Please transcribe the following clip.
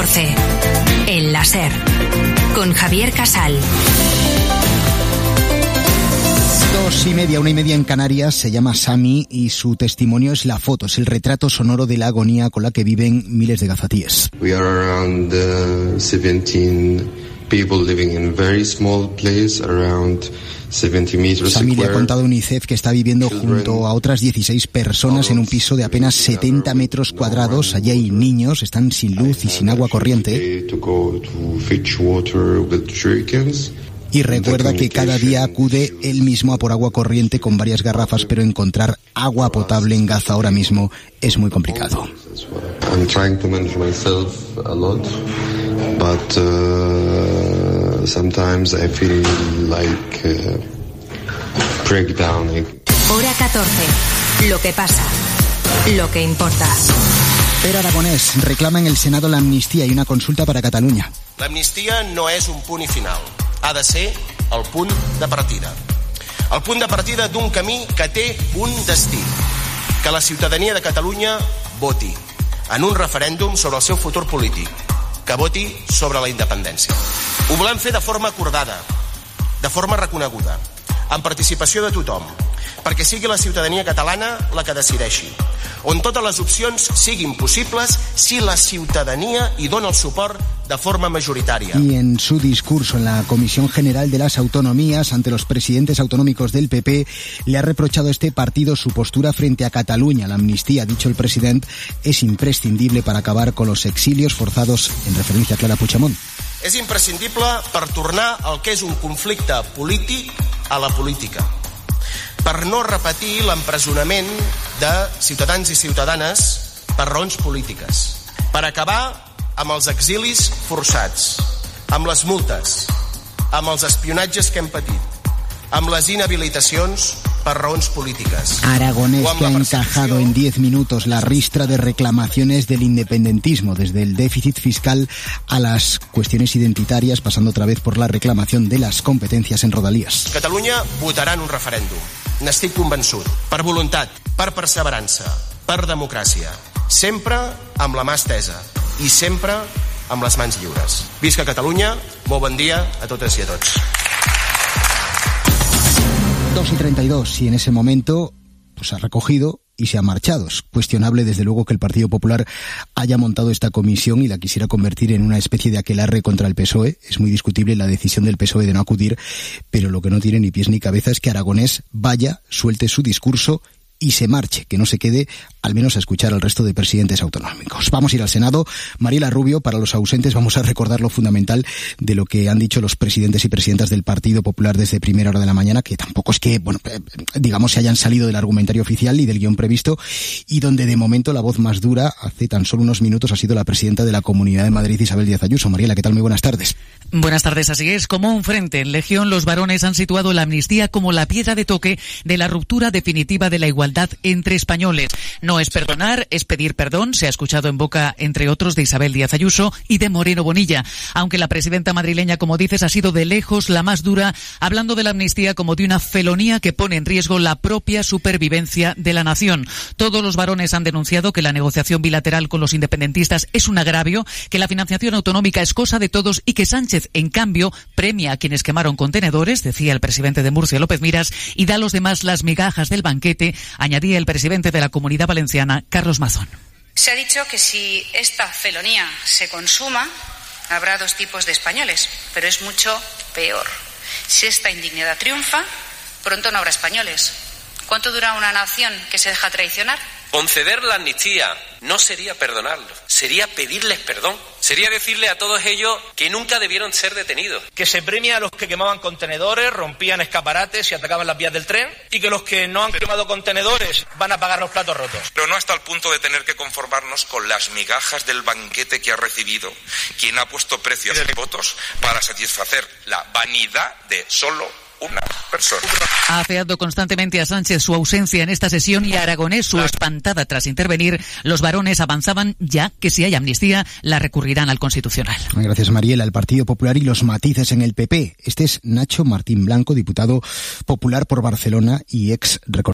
14. El láser. Con Javier Casal. 2:30, 1:30 en Canarias. Se llama Sami y su testimonio es la foto, es el retrato sonoro de la agonía con la que viven miles de gazatíes. We are around 17 people living in a very small place, around 70 meters Sami le ha square. contado a UNICEF que está viviendo junto a otras 16 personas en un piso de apenas 70 metros cuadrados. Allí hay niños, están sin luz y sin agua corriente. Y recuerda que cada día acude él mismo a por agua corriente con varias garrafas, pero encontrar agua potable en Gaza ahora mismo es muy complicado. I'm trying to manage myself a lot, but sometimes I feel like breakdown. Hora 14. Lo que pasa. Lo que importa. Pere Aragonès reclama en el Senado la amnistía y una consulta para Catalunya. L'amnistia no és un punt i final. Ha de ser el punt de partida. El punt de partida d'un camí que té un destí. Que la ciutadania de Catalunya voti en un referèndum sobre el seu futur polític. Que voti sobre la independència. Ho volem fer de forma acordada, de forma reconeguda, amb participació de tothom, perquè sigui la ciutadania catalana la que decideixi, on totes les opcions siguin possibles si la ciutadania hi dona el suport de forma mayoritaria. Y en su discurso en la Comisión General de las Autonomías ante los presidentes autonómicos del PP le ha reprochado a este partido su postura frente a Cataluña. La amnistía, ha dicho el presidente, es imprescindible para acabar con los exilios forzados, en referencia a Clara Puigdemont. És imprescindible per tornar al que és un conflicte polític a la política, per no repetir l'empresonament de ciutadans i ciutadanes per raons polítiques, per acabar amb els exilis forçats, amb les multes, amb els espionatges que hem patit, amb les inhabilitacions per raons polítiques. Aragonès, que ha encajado en 10 minutos la ristra de reclamaciones del independentismo, desde el déficit fiscal a las cuestiones identitarias, pasando otra vez por la reclamación de las competencias en Rodalies. Catalunya votarà en un referèndum, n'estic convençut, per voluntat, per perseverança, per democràcia, sempre amb la mà estesa i sempre amb les mans lliures. Visca Catalunya, molt bon dia a totes i a tots. 2:32, y en ese momento pues ha recogido y se ha marchado. Es cuestionable, desde luego, que el Partido Popular haya montado esta comisión y la quisiera convertir en una especie de aquelarre contra el PSOE. Es muy discutible la decisión del PSOE de no acudir, pero lo que no tiene ni pies ni cabeza es que Aragonès vaya, suelte su discurso y se marche, que no se quede al menos a escuchar al resto de presidentes autonómicos. Vamos a ir al Senado. Mariela Rubio, para los ausentes vamos a recordar lo fundamental de lo que han dicho los presidentes y presidentas del Partido Popular desde primera hora de la mañana, que tampoco es que, digamos, se hayan salido del argumentario oficial y del guión previsto, y donde de momento la voz más dura hace tan solo unos minutos ha sido la presidenta de la Comunidad de Madrid, Isabel Díaz Ayuso. Mariela, ¿qué tal? Muy buenas tardes. Buenas tardes. Así es, como un frente en Legión, los varones han situado la amnistía como la piedra de toque de la ruptura definitiva de la igualdad entre españoles. No es perdonar, es pedir perdón. Se ha escuchado en boca, entre otros, de Isabel Díaz Ayuso y de Moreno Bonilla. Aunque la presidenta madrileña, como dices, ha sido de lejos la más dura, hablando de la amnistía como de una felonía que pone en riesgo la propia supervivencia de la nación. Todos los varones han denunciado que la negociación bilateral con los independentistas es un agravio, que la financiación autonómica es cosa de todos y que Sánchez, en cambio, premia a quienes quemaron contenedores, decía el presidente de Murcia, López Miras, y da a los demás las migajas del banquete, añadía el presidente de la Comunidad Valenciana, Carlos Mazón. Se ha dicho que si esta felonía se consuma, habrá dos tipos de españoles, pero es mucho peor. Si esta indignidad triunfa, pronto no habrá españoles. ¿Cuánto dura una nación que se deja traicionar? Conceder la amnistía no sería perdonarlos, sería pedirles perdón. Sería decirle a todos ellos que nunca debieron ser detenidos. Que se premia a los que quemaban contenedores, rompían escaparates y atacaban las vías del tren, y que los que no han quemado contenedores van a pagar los platos rotos. Pero no hasta el punto de tener que conformarnos con las migajas del banquete que ha recibido quien ha puesto precio a sus votos para satisfacer la vanidad de solo una persona. Ha afeado constantemente a Sánchez su ausencia en esta sesión y a Aragonès su espantada tras intervenir. Los varones avanzaban ya que si hay amnistía la recurrirán al Constitucional. Gracias, Mariela. El Partido Popular y los matices en el PP. Este es Nacho Martín Blanco, diputado popular por Barcelona y ex